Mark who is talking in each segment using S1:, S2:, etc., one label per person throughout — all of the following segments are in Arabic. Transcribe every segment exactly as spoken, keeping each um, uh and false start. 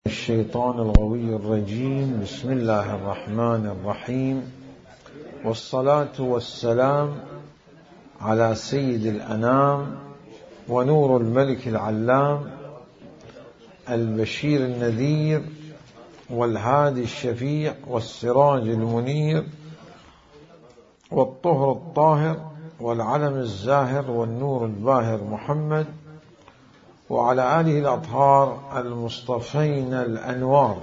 S1: الشيطان الغوي الرجيم. بسم الله الرحمن الرحيم، والصلاة والسلام على سيد الأنام ونور الملك العلام البشير النذير والهادي الشفيع والسراج المنير والطهر الطاهر والعلم الزاهر والنور الباهر محمد، وعلى آله الأطهار المصطفين الأنوار.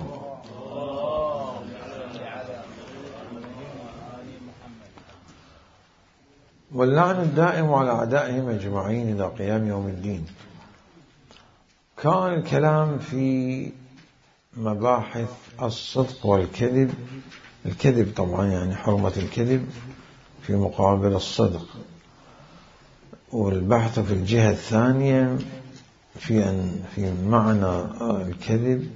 S1: واللعن الدائم على أعدائهم أجمعين إلى قيام يوم الدين. كان الكلام في مباحث الصدق والكذب، الكذب طبعا يعني حرمة الكذب في مقابل الصدق، والبحث في الجهة الثانية في أن في معنى الكذب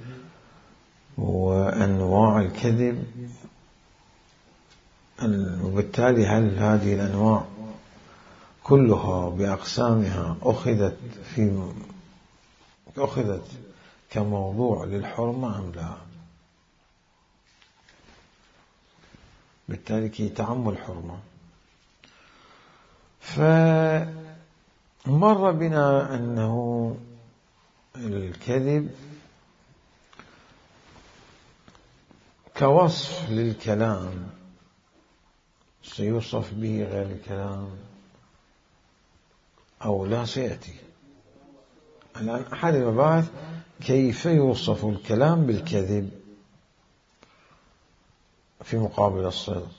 S1: وأنواع الكذب، وبالتالي هل هذه الأنواع كلها بأقسامها أخذت في أخذت كموضوع للحرمة أم لا؟ بالتالي كي تعم الحرمة. فمر بنا أنه الكذب كوصف للكلام سيوصف به غير الكلام أو لا سيأتي. الآن أحد المباحث كيف يوصف الكلام بالكذب في مقابل الصدق.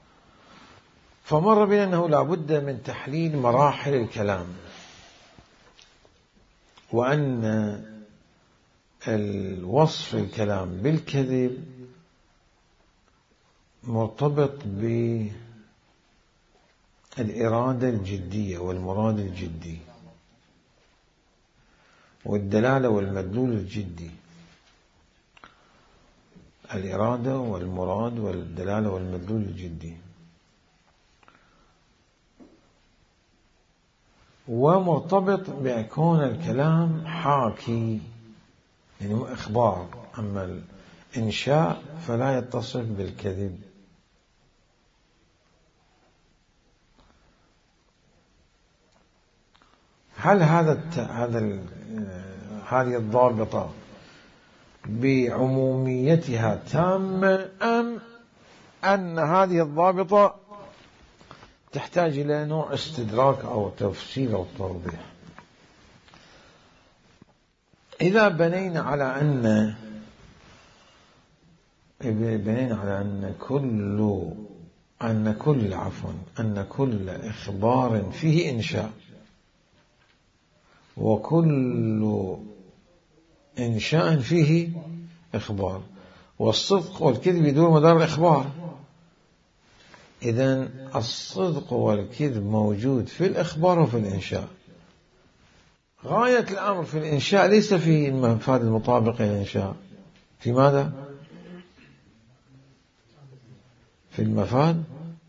S1: فمر بنا أنه لا بد من تحليل مراحل الكلام، وأن الوصف الكلام بالكذب مرتبط بالإرادة الجدية والمراد الجدي والدلالة والمدلول الجدي. الإرادة والمراد والدلالة والمدلول الجدي، ومرتبط بكون الكلام حاكي يعني إخبار. أما الإنشاء فلا يتصف بالكذب. هل هذا هذا هذه الضابطة بعموميتها تامة، أم أن هذه الضابطة تحتاج إلى نوع استدراك أو تفصيل أو توضيح؟ إذا بنينا على أن بنينا على أن كل أن كل عفوا أن كل إخبار فيه إنشاء، وكل إنشاء فيه إخبار، والصدق والكذب يدور مدار الإخبار، إذن الصدق والكذب موجود في الإخبار وفي الإنشاء. غاية الأمر في الإنشاء ليس في المفاد المطابق للإنشاء. في ماذا؟ في المفاد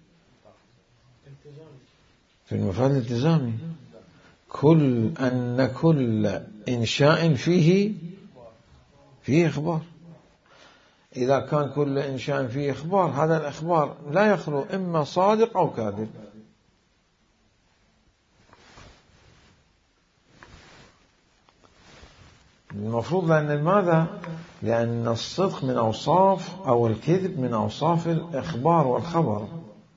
S1: في المفاد الالتزامي. كل أن كل إنشاء فيه فيه إخبار. إذا كان كل إنشاء فيه إخبار، هذا الإخبار لا يخلو إما صادق أو كاذب. المفروض لأن ماذا؟ لأن الصدق من أوصاف أو الكذب من أوصاف الإخبار والخبر.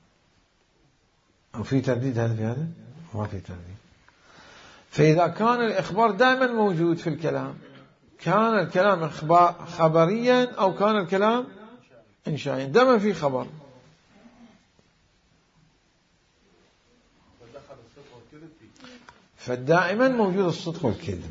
S1: أو في ترديد هذا في هذا؟ ما في ترديد. فإذا كان الإخبار دائما موجود في الكلام، كان الكلام خبريا أو كان الكلام إنشائيا، دائما في خبر. فدائما موجود الصدق والكذب.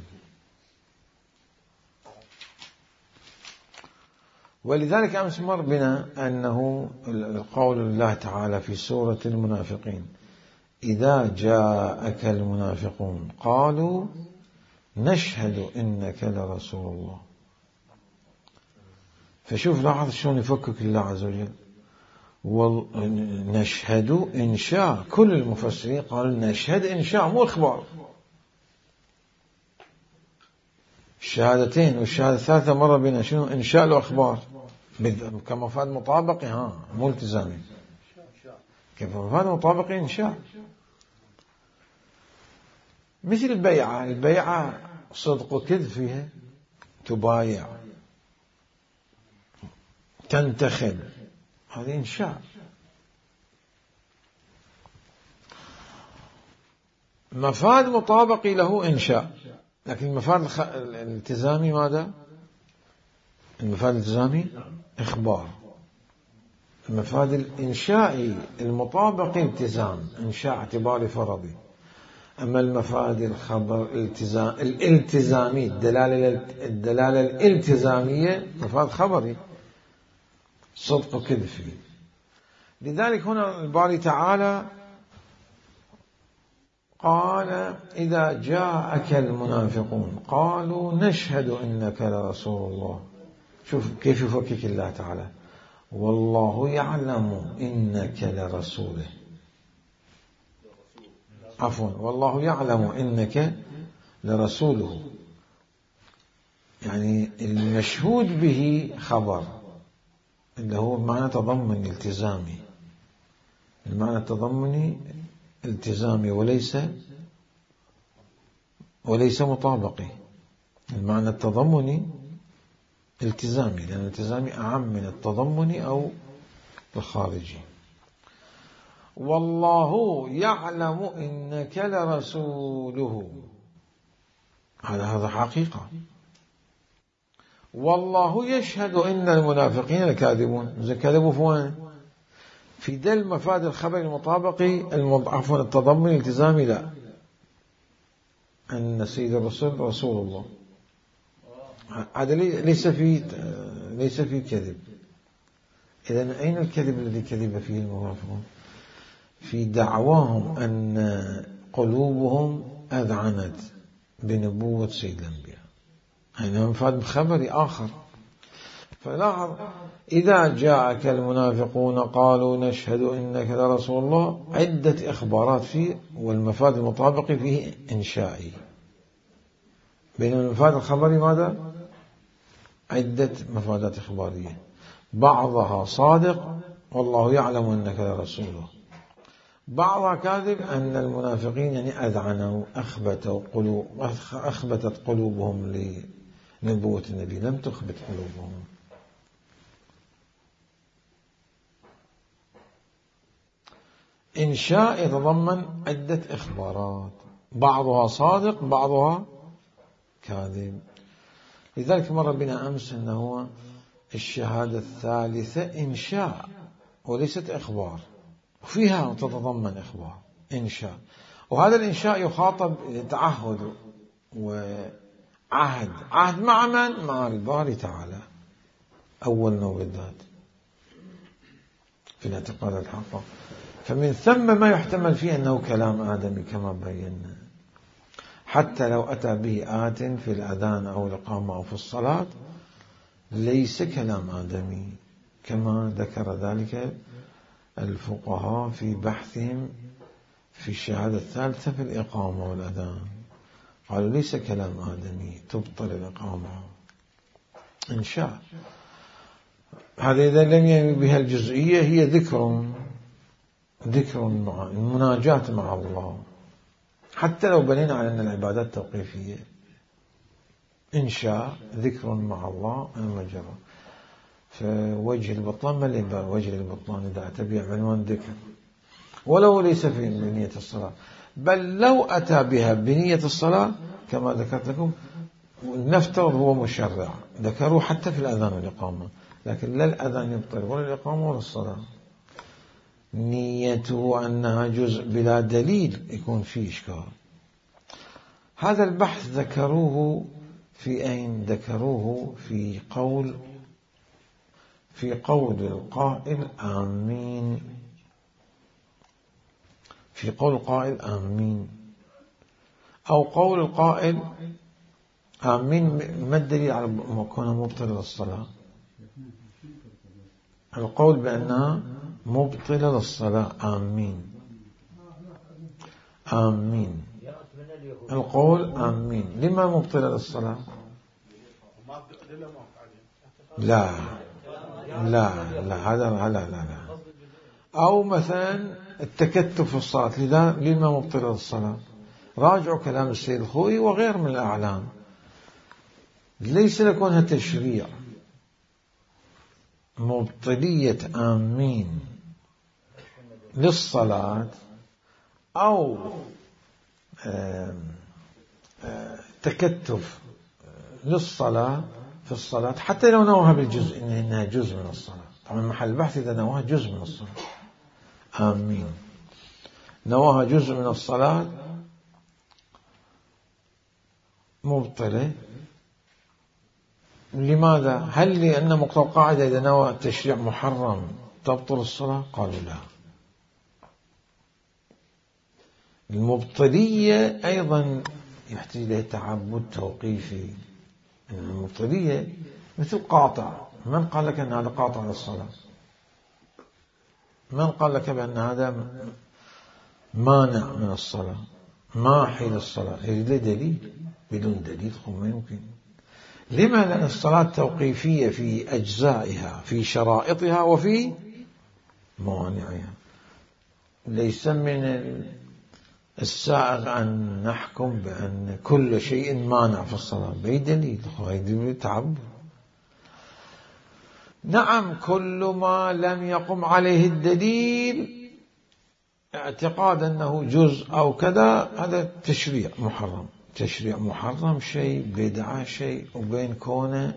S1: ولذلك أمس مر بنا أنه قول الله تعالى في سورة المنافقين: إذا جاءك المنافقون قالوا نشهد إنك لرسول الله. فشوف لاحظ شلون يفكك الله عز وجل. ونشهد إنشاء، كل المفسرين قالوا نشهد إنشاء مو إخبار. الشهادتين والشهادة الثالثة مرة بنا شنو؟ إنشاء الأخبار كمفاد مطابقي، ها مو التزامي. كمفاد مطابقي إنشاء. مثل البيعة، البيعة صدق وكذب فيها، تبايع، تنتخب، هذه إنشاء. مفاد مطابقي له إنشاء، لكن المفاد الخ... الالتزامي ماذا؟ المفاد الالتزامي إخبار. المفاد الإنشائي المطابقي التزام، إنشاء اعتباري فرضي. أما المفاد الخبر الالتزام الالتزامي الدلالة الدلالة الالتزامية مفاد خبري، صدق وكذب فيه. لذلك هنا الباري تعالى قال إذا جاءك المنافقون قالوا نشهد إنك لرسول الله. شوف كيف يفكك الله تعالى، والله يعلم إنك لرسوله، عفوا والله يعلم إنك لرسوله، يعني المشهود به خبر اللي هو معنى تضمني التزامي، المعنى التضمني التزامي وليس وليس مطابقي. المعنى التضمني التزامي، لأن الالتزامي أعم من التضمني أو الخارجي. والله يعلم إنك لرسوله، هذا هذا حقيقة. والله يشهد إن المنافقين لكاذبون. إذا كذبوا فوين؟ في دل مفاد الخبر المطابقي عفوا التضمن الالتزامي لا، أن سيد الرسول رسول الله، هذا ليس في ليس في كذب. إذن أين الكذب الذي كذب فيه المنافقون؟ في دعواهم أن قلوبهم أذعنت بنبوة سيد الأنبياء، هذا مفاد خبري آخر. فلاحظ إذا جاءك المنافقون قالوا نشهد إنك لرسول الله، عدة إخبارات فيه، والمفاد المطابق فيه إنشائي. بينما المفاد الخبري ماذا؟ عدة مفادات إخبارية، بعضها صادق والله يعلم إنك لرسوله، بعضها كاذب أن المنافقين يعني أذعنوا أخبتوا قلوب أخبتت قلوبهم لنبوة النبي، لم تخبت قلوبهم. إنشاء يتضمن عدة إخبارات، بعضها صادق بعضها كاذب. لذلك مر بنا أمس أنه الشهادة الثالثة إنشاء وليست إخبار، وفيها تتضمن إخبار إنشاء، وهذا الإنشاء يخاطب تعهد وعهد. عهد مع من؟ مع الباري تعالى أولا وبالذات في الاعتقاد الحق. فمن ثم ما يحتمل فيه أنه كلام آدمي كما بينا، حتى لو أتى به آت في الأذان أو الإقامة أو في الصلاة ليس كلام آدمي، كما ذكر ذلك الفقهاء في بحثهم في الشهادة الثالثة في الإقامة والأذان، قالوا ليس كلام آدمي، تبطل الإقامة إن شاء. هذا إذا لم ينوي بها الجزئية، هي ذكر ذكر مع المناجاة مع الله، حتى لو بنينا على أن العبادات توقيفية. إن شاء ذكر مع الله المجرى. فوجه البطلان ما اللي وجه البطلان إذا أتى به عنوان ذكر، ولو ليس في بنية الصلاة، بل لو أتى بها بنية الصلاة كما ذكرت لكم، نفترض هو مشرع ذكروا حتى في الأذان والإقامة، لكن لا الأذان يبطل ولا الإقامة ولا الصلاة، نيته أنها جزء بلا دليل يكون فيه إشكال. هذا البحث ذكروه في أين؟ ذكروه في قول في قول القائل آمين، في قول القائل آمين، أو قول القائل آمين ما الدليل على كونها مبطلة للصلاة؟ القول بأنها مبطلة للصلاة آمين آمين، القول آمين لما مبطلة للصلاة؟ لا لا لا هذا لا لا لا أو مثلا التكتف في الصلاة لما مبطل الصلاة. راجعوا كلام السيد الخوئي وغير من الأعلام، ليس لكونها تشريع. مبطلية آمين للصلاة أو تكتف للصلاة في الصلاة حتى لو نواها بالجزء إنها جزء من الصلاة. طبعا محل البحث إذا نواها جزء من الصلاة. آمين نواها جزء من الصلاة مبطلة. لماذا؟ هل لأن مقتضى القاعدة إذا نوى التشريع محرم تبطل الصلاة؟ قالوا لا. المبطلية أيضا يحتاج إليه تعبد توقيفي. المبطلية مثل قاطع. من قال لك أن هذا قاطع للصلاة؟ من قال لك بأن هذا مانع من الصلاة ماحي للصلاة؟ يريد دليل. بدون دليل ما يمكن. لما؟ لأن الصلاة توقيفية في أجزائها في شرائطها وفي موانعها. ليس من السائغ أن نحكم بأن كل شيء مانع في الصلاة بأي دليل. دليل تعبد. نعم كل ما لم يقم عليه الدليل اعتقاد أنه جزء أو كذا هذا تشريع محرم. تشريع محرم شيء، بدعة شيء، وبين كونه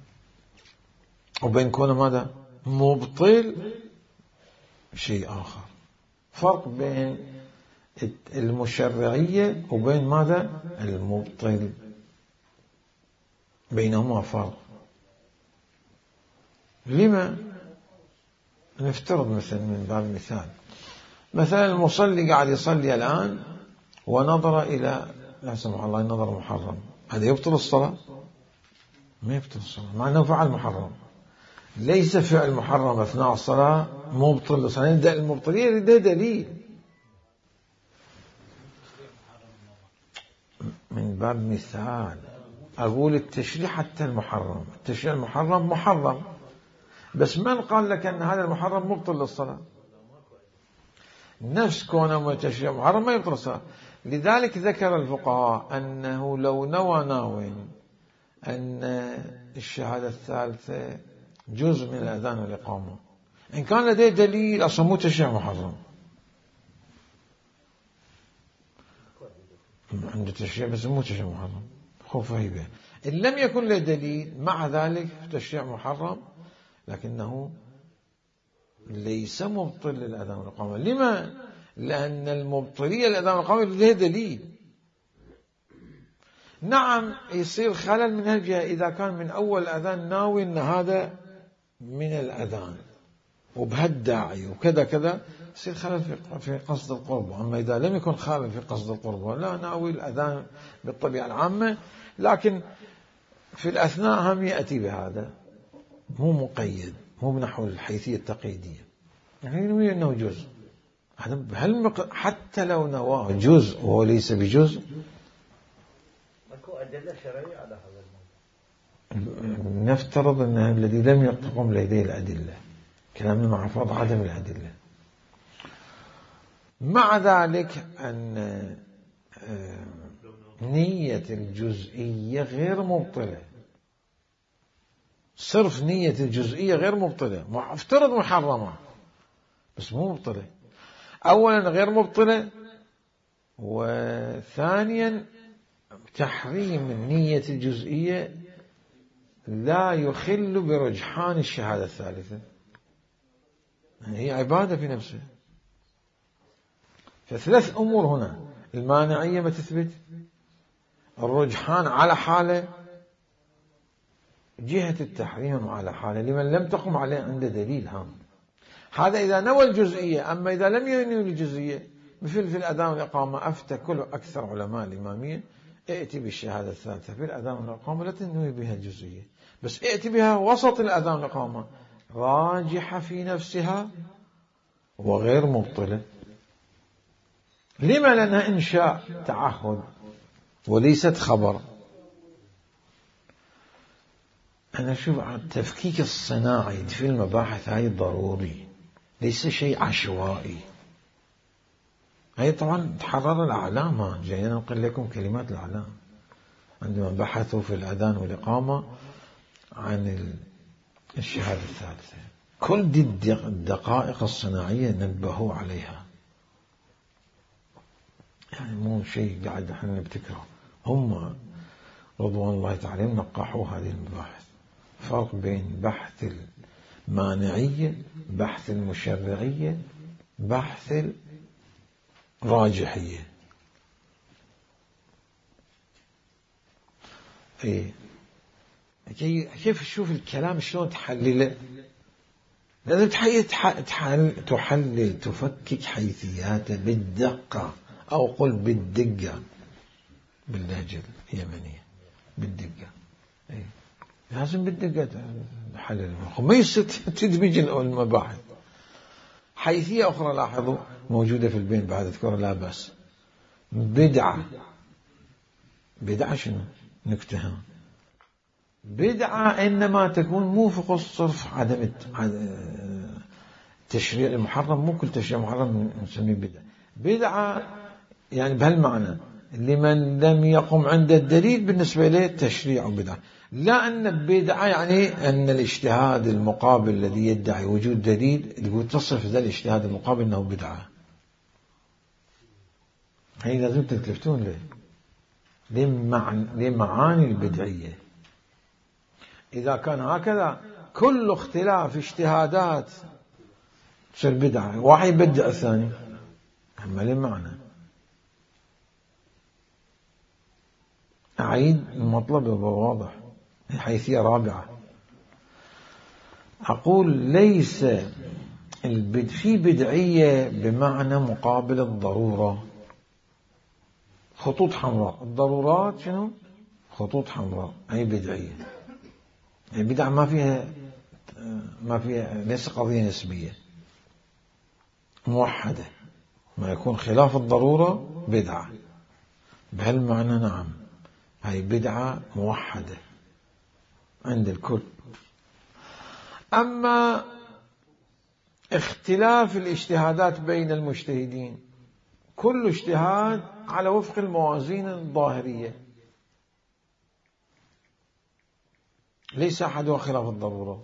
S1: وبين كونه ماذا؟ مبطل شيء آخر. فرق بين المشرعية وبين ماذا؟ المبطل. بينهما فرق. لما؟ نفترض مثلا من باب المثال، مثلا المصلي قاعد يصلي الآن ونظر إلى لا سمح الله النظر محرم، هذا يبطل الصلاة؟ ما يبطل الصلاة مع أنه فعل محرم. ليس فعل محرم أثناء الصلاة مبطل الصلاة. نبدأ المبطلية ده دليل من باب مثال. أقول التشريع حتى المحرم، التشريع المحرم محرم، بس من قال لك أن هذا المحرم مبطل للصلاة؟ نفس كونه تشريع محرم ما يبطل الصلاة. لذلك ذكر الفقهاء أنه لو نوى ناو أن الشهادة الثالثة جزء من الأذان والإقامة، إن كان لديه دليل أصلا مو تشريع محرم. عنده تشريع بس مو تشريع محرم خوف هيبة. إن لم يكن له دليل مع ذلك تشريع محرم لكنه ليس مبطل للأذان والإقامة. لما؟ لأن المبطلية للأذان والإقامة له دليل. نعم يصير خلل من هالجهة إذا كان من أول أذان ناوي أن هذا من الأذان وبهالداعي وكذا كذا، يصير خلل في قصد القرب. أما إذا لم يكن خلل في قصد القرب لا ناوي الأذان بالطبيعة العامة، لكن في الأثناء هم يأتي بهذا مو مقيد، مو بنحو الحيثية التقييدية، يعني نوي أنه جزء. هل حتى لو نواه جزء وهو ليس بجزء؟
S2: ماكو أدلة شرعية على هذا الموضوع.
S1: نفترض أن الذي لم يقم لديه الأدلة، كلامنا مع فرض عدم الأدلة. مع ذلك أن نية الجزئية غير مبطلة. صرف نية الجزئية غير مبطلة. افترض محرمة بس مو مبطلة. أولا غير مبطلة، وثانيا تحريم النية الجزئية لا يخل برجحان الشهادة الثالثة، يعني هي عبادة في نفسها. فثلاث أمور هنا: المانعية ما تثبت، الرجحان على حالة، جهة التحريم على حالة لمن لم تقم عليه عنده دليل هام. هذا إذا نوى الجزئية. أما إذا لم ينوي الجزئية مثل في الأذان والإقامة، أفتى كل أكثر علماء الإمامية ائتي بالشهادة الثالثة في الأذان والإقامة لا تنوي بها الجزئية، بس ائتي بها وسط الأذان والإقامة، راجحة في نفسها وغير مبطلة. لما؟ لأنها إنشاء تعهد وليست خبر. أنا أشوف التفكيك الصناعي في المباحث هاي ضروري، ليس شيء عشوائي. هاي طبعا تحرر الأعلام، جايين نقول لكم كلمات الأعلام عندما بحثوا في الأذان والإقامة عن الشهادة الثالثة، كل دي الدقائق الصناعية نبهوا عليها، يعني مو شيء قاعد احنا نبتكره، هم رضوان الله تعالى نقحوا هذه المباحث. فرق بين بحث المانعية، بحث المشرعية، بحث الراجحية. ايه كيف تشوف الكلام شلون تحلله؟ لازم تحلل تحلل تفكك حيثياته بالدقة، أو قل بالدقة باللهجة اليمنية، بالدقة. ايه لازم بالدقة تحلل، ما يصير تدمج المباحث. حيثية أخرى لاحظوا موجودة في البين بعد أذكر لا بأس، بدعة. بدعة شنو؟ نكتها. بدعة إنما تكون موافق الصرف عدم التشريع المحرم، مو كل تشريع محرم نسميه بدعة. بدعة يعني بهالمعنى لمن لم يقم عند الدليل بالنسبة له تشريع بدعة، لا أن بدعة يعني أن الاجتهاد المقابل الذي يدعي وجود دليل يقول تصف ذا الاجتهاد المقابل أنه بدعة. هي لازم تلتفتون له لمعاني البدعية. إذا كان هكذا كل اختلاف اجتهادات تصير بدعة، واحد يبدع الثاني، أما لمعنى. أعيد المطلب واضح. حيثية رابعة، أقول ليس في بدعية بمعنى مقابل الضرورة. خطوط حمراء، الضرورات شنو؟ خطوط حمراء، أي بدعية. البدع ما فيها ما فيها ليس قضية نسبية، موحدة. ما يكون خلاف الضرورة بدعة بهالمعنى، نعم هاي بدعة موحدة عند الكل. أما اختلاف الاجتهادات بين المجتهدين، كل اجتهاد على وفق الموازين الظاهرية، ليس أحدها خلاف الضرورة.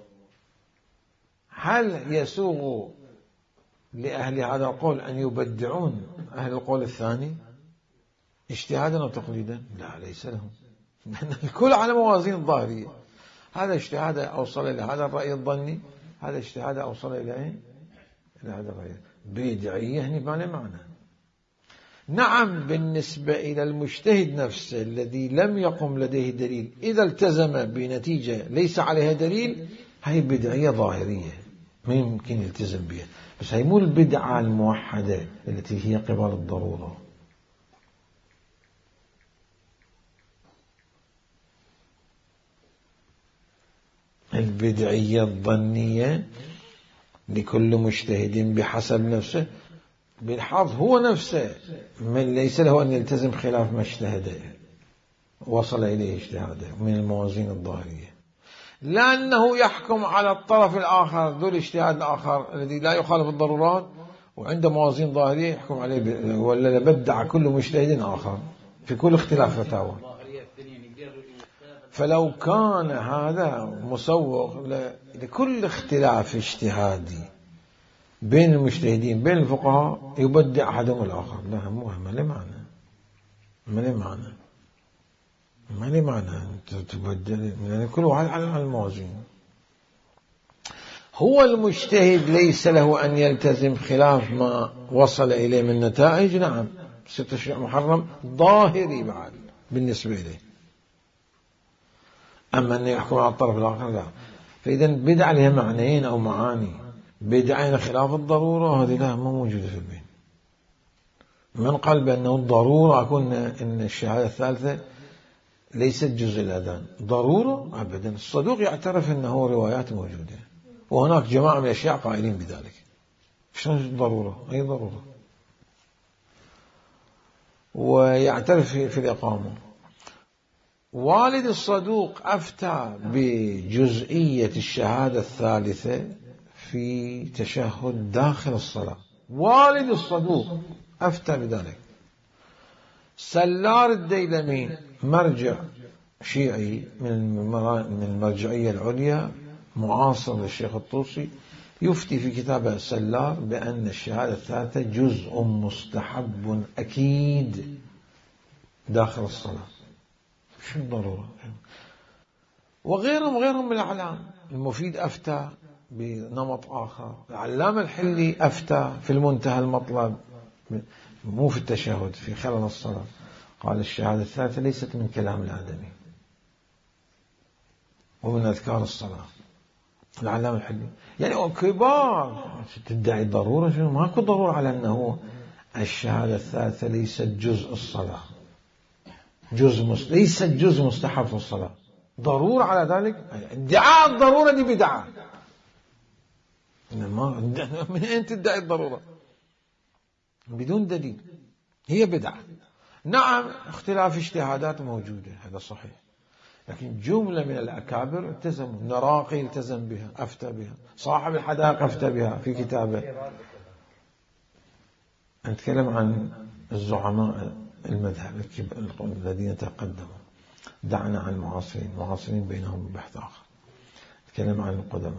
S1: هل يسوغ لأهل هذا القول أن يبدعون أهل القول الثاني اجتهادا أو تقليدا؟ لا، ليس لهم، لأن الكل على موازين الظاهرية. هذا اجتهاد أوصل إلى هذا الرأي الظني، هذا اجتهاد أوصل إلى إلى هذا الرأي بدعية، يعني ما له معنى. نعم بالنسبة إلى المجتهد نفسه الذي لم يقم لديه دليل، إذا التزم بنتيجة ليس عليها دليل، هي بدعية ظاهرية ما يمكن يلتزم بها، بس هي مو البدعة الموحدة التي هي قبل الضرورة. البدعية الظنية لكل مجتهد بحسب نفسه، بالحظ هو نفسه من ليس له أن يلتزم خلاف ما اجتهده وصل إليه اجتهاده من الموازين الظاهرية، لأنه يحكم على الطرف الآخر ذو الاجتهاد الآخر الذي لا يخالف الضرورات وعنده موازين ظاهرية يحكم عليه، ولا بدع كل مجتهد آخر في كل اختلاف فتاوى. فلو كان هذا مسوغ لكل اختلاف اجتهادي بين المجتهدين بين الفقهاء يبدع أحدهم الآخر، لا مو ما له معنى، ما له معنى ما له معنى تبدل، يعني كل واحد على الموازين. هو المجتهد ليس له أن يلتزم خلاف ما وصل إليه من نتائج، نعم ست تشريع محرم ظاهري بعد بالنسبة إليه، أما أن يحكم على الطرف الآخر لا. فإذا بدعة لها معنيين أو معاني، بدعة خلاف الضرورة هذه لا ما موجودة في البين. من قال بأنه الضرورة أكون أن الشهادة الثالثة ليست جزء الأذان ضرورة أبدا، الصدوق يعترف أنه روايات موجودة، وهناك جماعة من الأشياء قائلين بذلك. شنو الضرورة؟ أي ضرورة؟ ويعترف في الإقامة، والد الصدوق أفتى بجزئية الشهادة الثالثة في تشهد داخل الصلاة. والد الصدوق أفتى بذلك. سلار الديلمي مرجع شيعي من المرجعية العليا معاصر للشيخ الطوسي يفتي في كتابه سلار بأن الشهادة الثالثة جزء مستحب أكيد داخل الصلاة. شو الضرورة؟ وغيرهم غيرهم من الأعلام. المفيد أفتى بنمط آخر. العلامة الحلي أفتى في المنتهى المطلب مو في التشهد في خلال الصلاة، قال الشهادة الثالثة ليست من كلام الآدمي ومن أذكار الصلاة. العلامة الحلي يعني كبار تدعي الضرورة، شنو ماكو ضرورة على أنه الشهادة الثالثة ليست جزء الصلاة، جزء مست... ليست جزء مستحب في الصلاة. ضرورة على ذلك؟ ادعاء الضرورة دي بدعة. ما من أين تدعي الضرورة بدون دليل؟ هي بدعة. نعم اختلاف اجتهادات موجودة، هذا صحيح، لكن جملة من الأكابر التزموا. النراقي التزم بها أفتى بها، صاحب الحدائق أفتى بها في كتابه. نتكلم عن الزعماء المذهب الذين تقدموا، دعنا عن المعاصرين، معاصرين بينهم بحث آخر، نتكلم عن القدماء.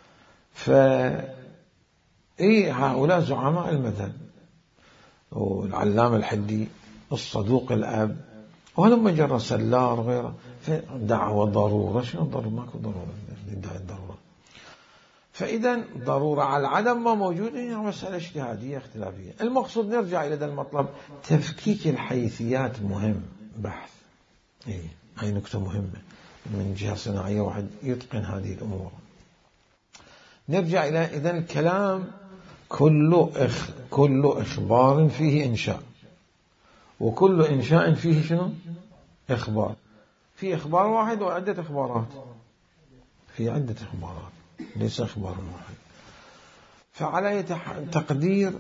S1: فإيه هؤلاء زعماء المذهب، والعلامة الحلي الصدوق الأب ولما جرى سلار غيره. فدعوة ضرورة، شنو الضرورة؟ ماكو ضرورة ندعي الضرورة. فإذا ضرورة على العدم ما موجود هي مسألة اجتهادية اختلافية. المقصود نرجع إلى هذا المطلب، تفكيك الحيثيات مهم بحث. إيه هاي نكتة مهمة من جهة صناعية، واحد يتقن هذه الأمور. نرجع إلى إذن الكلام كل إخ كل إخبار فيه إنشاء، وكل إنشاء فيه شنو؟ إخبار. في إخبار واحد وعدة إخبارات، في عدة إخبارات ليس إخبار واحد. فعلى تقدير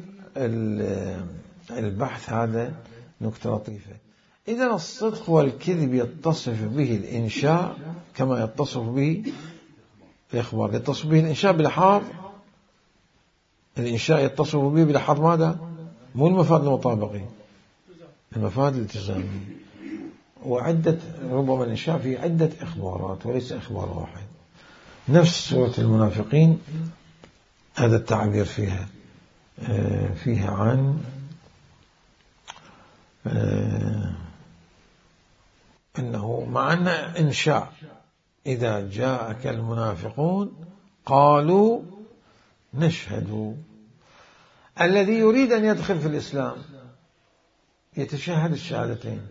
S1: البحث هذا نكتة لطيفة. إذن الصدق والكذب يتصف به الإنشاء كما يتصف به الإخبار. يتصف به الإنشاء بلحاظ الإنشاء يتصف به بلحاظ ماذا؟ مو المفاد المطابقي، المفاد الالتزامي. وعدة ربما الإنشاء في عدة إخبارات وليس إخبار واحد. نفس سورة المنافقين هذا التعبير فيها فيها عن أنه مع أن إنشاء إذا جاءك المنافقون قالوا نشهد. الذي يريد أن يدخل في الإسلام يتشهد الشهادتين،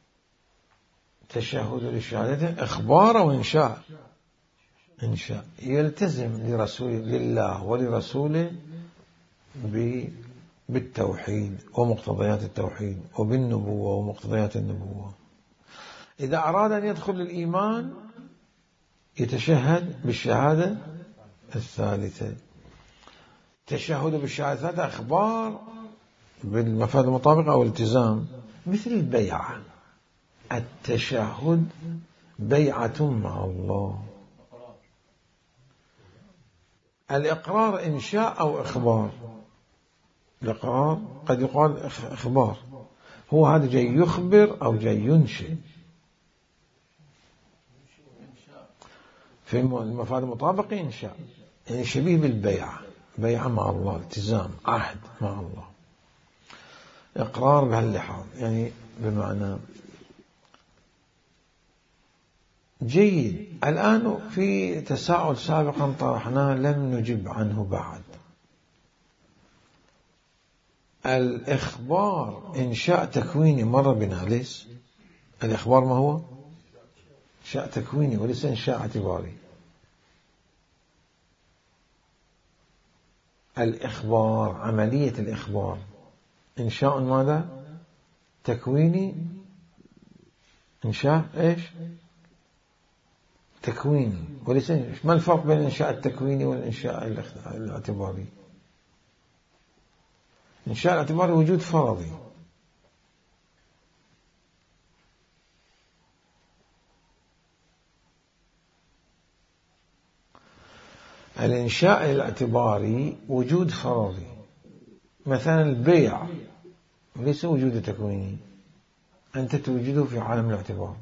S1: تشهد للشهادتين إخبار وإنشاء. إنشاء يلتزم لرسول لله ولرسوله بالتوحيد ومقتضيات التوحيد وبالنبوة ومقتضيات النبوة. إذا أراد أن يدخل الإيمان يتشهد بالشهادة الثالثة. تشهد بالشهادة الثالثة أخبار بالمفاد المطابقة أو الالتزام، مثل البيعة. التشهد بيعة مع الله. الإقرار إنشاء أو إخبار. الإقرار قد يقال إخبار، هو هذا جاي يخبر أو جاي ينشئ. في المفاد المطابق إنشاء يعني شبيه بالبيعة، بيعة مع الله، التزام، عهد مع الله. إقرار بهاللحاظ يعني بمعنى جيد. الآن في تساؤل سابقا طرحناه لم نجب عنه بعد. الإخبار إنشاء تكويني مر بنا ليس؟ الإخبار ما هو؟ إنشاء تكويني وليس إنشاء اعتباري. الإخبار عملية الإخبار إنشاء ماذا؟ تكويني. إنشاء إيش؟ تكويني وليس. ما الفرق بين الإنشاء التكويني والإنشاء الاعتباري؟ الإنشاء الاعتباري وجود فرضي، الإنشاء الاعتباري وجود فرضي، مثلا البيع ليس وجود تكويني، أنت توجده في عالم الاعتبار.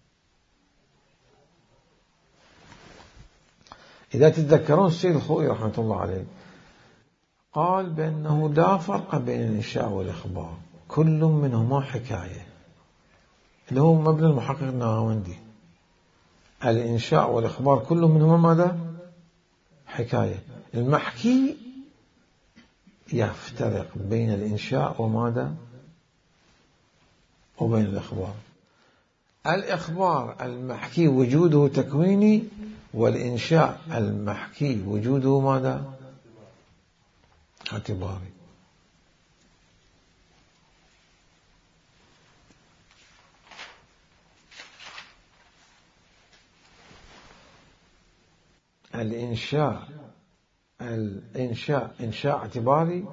S1: إذا تتذكرون السيد الخوئي رحمة الله عليه قال بأنه لا فرق بين الإنشاء والإخبار، كل منهما حكاية، اللي هو مبنى المحقق النهاوندي. الإنشاء والإخبار كل منهما ماذا؟ حكاية. المحكي يفترق بين الإنشاء وماذا؟ وبين الإخبار. الإخبار المحكي وجوده تكويني، والإنشاء المحكي وجوده ماذا؟ اعتباري. الإنشاء الإنشاء إنشاء اعتباري،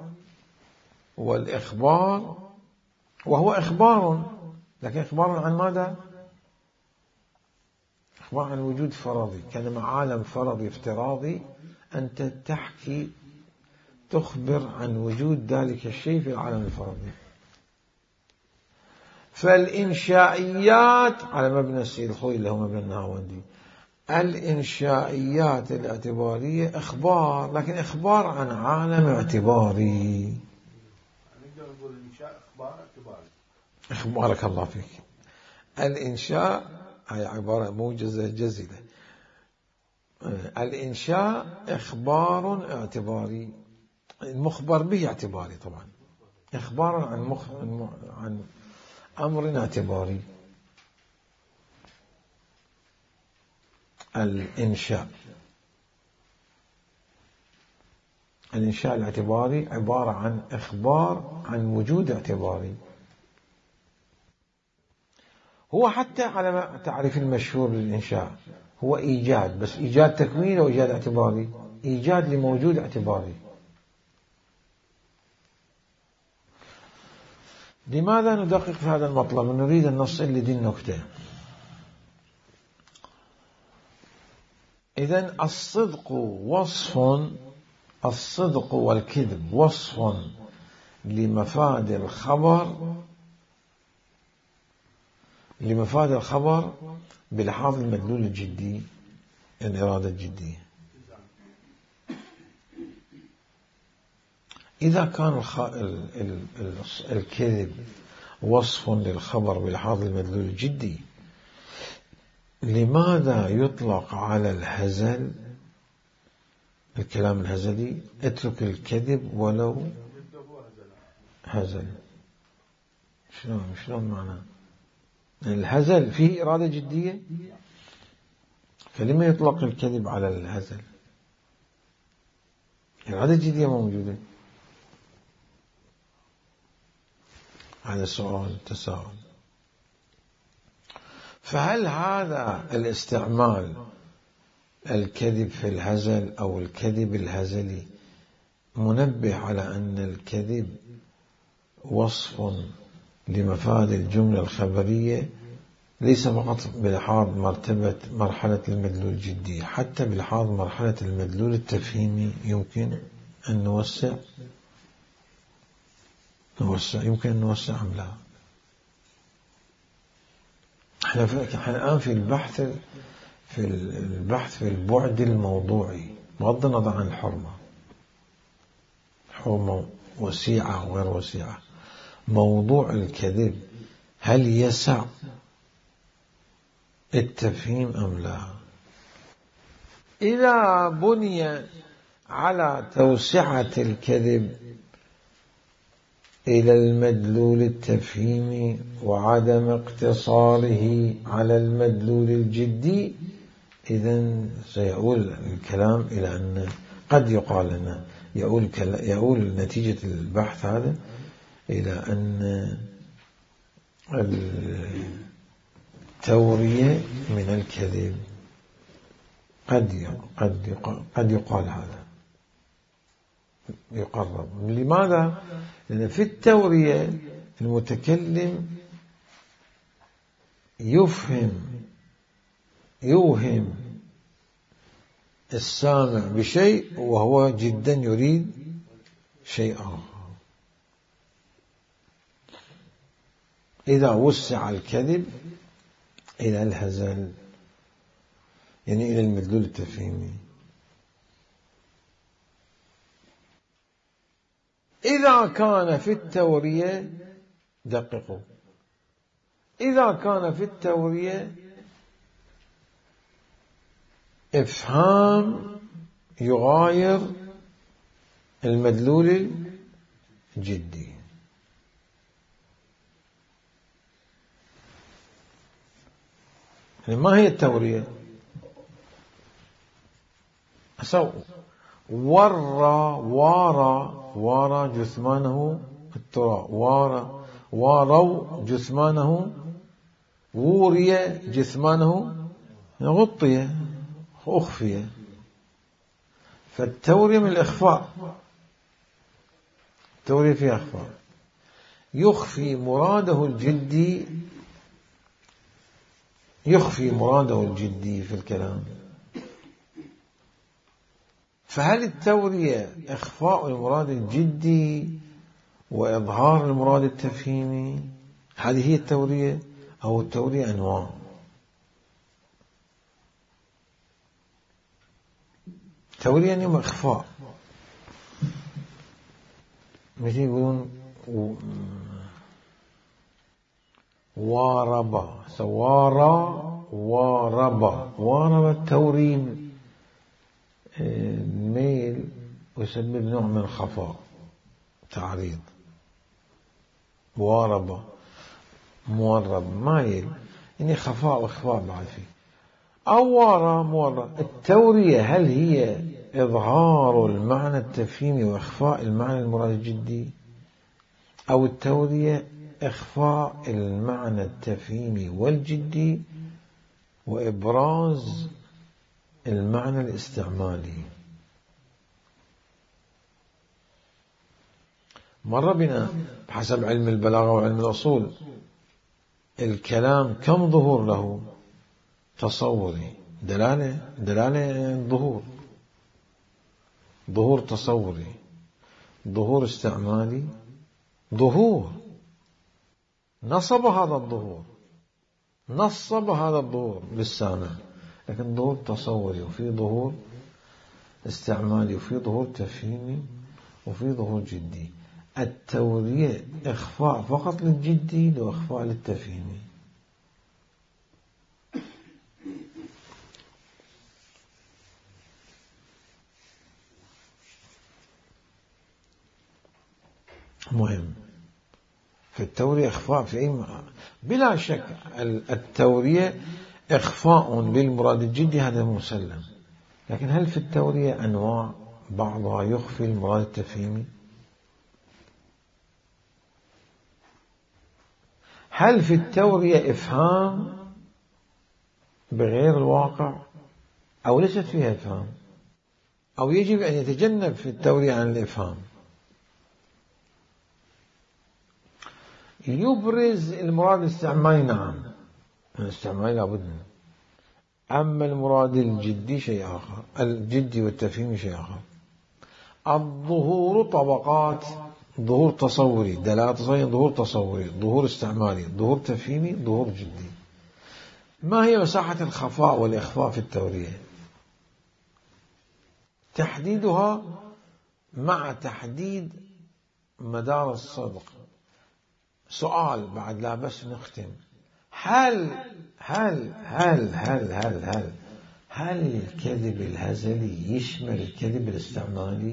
S1: والإخبار وهو إخبار، لكن إخبار عن ماذا؟ إخبار عن وجود فرضي، كلمة عالم فرضي افتراضي، أنت تحكي تخبر عن وجود ذلك الشيء في العالم الفرضي. فالإنشائيات على مبنى السيد الخوئي اللي هو مبنى النهاوندي، الإنشائيات الاعتبارية إخبار، لكن إخبار عن عالم اعتباري.
S2: نقدر نقول الإنشاء إخبار اعتباري.
S1: بارك الله فيك. الإنشاء هي عبارة موجزة جزلة. الإنشاء إخبار اعتباري، المخبر به اعتباري طبعا، إخبار عن مخ... عن أمر اعتباري. الإنشاء الإنشاء الاعتباري عبارة عن إخبار عن وجود اعتباري. هو حتى على تعريف المشهور للإنشاء هو إيجاد، بس إيجاد تكويني وإيجاد اعتباري، إيجاد لموجود اعتباري. لماذا ندقق في هذا المطلب ونريد أن نصل لدي النكتة؟ إذن الصدق وصف، الصدق والكذب وصف لمفاد الخبر، لمفاد الخبر بلحاظ المدلول الجدي، الإرادة الجدية. إذا كان الخ... ال... ال... ال... الكذب وصف للخبر بلحاظ المدلول الجدي، لماذا يطلق على الهزل الكلام الهزلي اترك الكذب ولو هزل؟ شلون شلون معناه؟ الهزل فيه إرادة جدية، فلما يطلق الكذب على الهزل؟ إرادة جدية موجودة. هذا سؤال تساؤل. فهل هذا الاستعمال الكذب في الهزل أو الكذب الهزلي منبه على أن الكذب وصف لمفاد الجملة الخبرية ليس فقط بلحاظ مرتبة مرحلة المدلول الجدي، حتى بلحاظ مرحلة المدلول التفهيمي يمكن أن نوسع نوسع يمكن أن نوسع أم لا؟ احنا الآن في البحث في البحث في البعد الموضوعي بغض النظر عن الحرمة، حرمة وسيعة وغير وسيعة. موضوع الكذب هل يسع التفهيم أم لا؟ إذا بني على توسعة الكذب إلى المدلول التفهيمي وعدم اقتصاره على المدلول الجدي، إذن سيؤول الكلام إلى أن قد يقال لنا يؤول, يؤول نتيجة البحث هذا إلى أن التورية من الكذب قد قد قد يقال هذا يقرب. لماذا؟ لأن في التورية المتكلم يفهم يوهم السامع بشيء وهو جدا يريد شيء آخر. إذا وسع الكذب إلى الهزل، يعني إلى المدلول التفهيمي. إذا كان في التورية، دققوا، إذا كان في التورية إفهام يغاير المدلول الجدي، يعني ما هي التورية؟ أسو ورى وارى وارى جثمانه التراب، وارى واروا جثمانه، وري جثمانه غطي أخفي. فالتورية من الإخفاء، التورية فيها إخفاء، يخفي مراده الجدي، يخفي مراده الجدي في الكلام. فهل التورية إخفاء المراد الجدي وإظهار المراد التفهيمي؟ هذه هي التورية، أو التورية أنواع؟ التورية يعني إخفاء، مثل يقولون وارب، سوارا وارب، وارب التوريم الميل ويسبب نوع من الخفاء، تعريض. وارب مورب مايل، يعني خفاء وإخفاء بعد فيه. أو وارى مورب. التورية هل هي إظهار المعنى التفهيمي وإخفاء المعنى المراد الجدي، أو التورية إخفاء المعنى التفهيمي والجدي وإبراز المعنى الاستعمالي؟ مر بنا بحسب علم البلاغة وعلم الأصول الكلام كم ظهور له؟ تصوري، دلالة، دلالة ظهور، ظهور تصوري، ظهور استعمالي، ظهور نصب هذا الظهور، نصب هذا الظهور للسامع، لكن ظهور تصوري، وفي ظهور استعمالي، وفي ظهور تفهيمي، وفي ظهور جدي. التورية إخفاء فقط للجدي وإخفاء للتفهيمي. مهم في التورية إخفاء في أي معنى. بلا شك التورية إخفاء للمراد الجدي، هذا مسلم، لكن هل في التورية أنواع بعضها يخفي المراد التفهيمي؟ هل في التورية إفهام بغير الواقع، أو ليست فيها إفهام، أو يجب أن يتجنب في التورية عن الإفهام؟ يبرز المراد الاستعمالي، نعم الاستعمالي لابد منه، أما المراد الجدي شيء آخر، الجدي والتفهيمي شيء آخر. الظهور طبقات، ظهور تصوري، دلالة تصوري، ظهور تصوري، ظهور استعمالي، ظهور تفهيمي، ظهور جدي. ما هي مساحة الخفاء والإخفاء في التورية؟ تحديدها مع تحديد مدار الصدق. سؤال بعد لا بس نختم. هل هل هل هل هل هل هل الكذب الهزلي يشمل الكذب الاستعمالي؟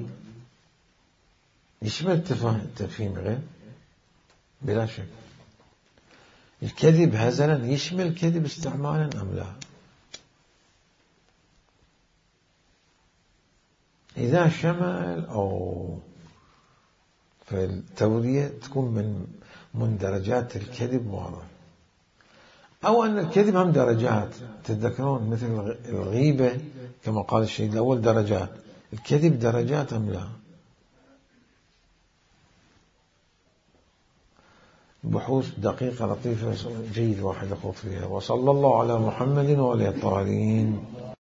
S1: يشمل التفهيم غير؟ بلا شك. الكذب هزلا يشمل الكذب استعمالا أم لا؟ إذا شمل أو فالتورية تكون من من درجات الكذب واضح، أو أن الكذب هم درجات. تتذكرون مثل الغيبة كما قال الشهيد الأول درجات، الكذب درجات أم لا؟ بحوث دقيقة لطيفة جيد واحد يخوض فيها. وصلى الله على محمد وآله الطاهرين.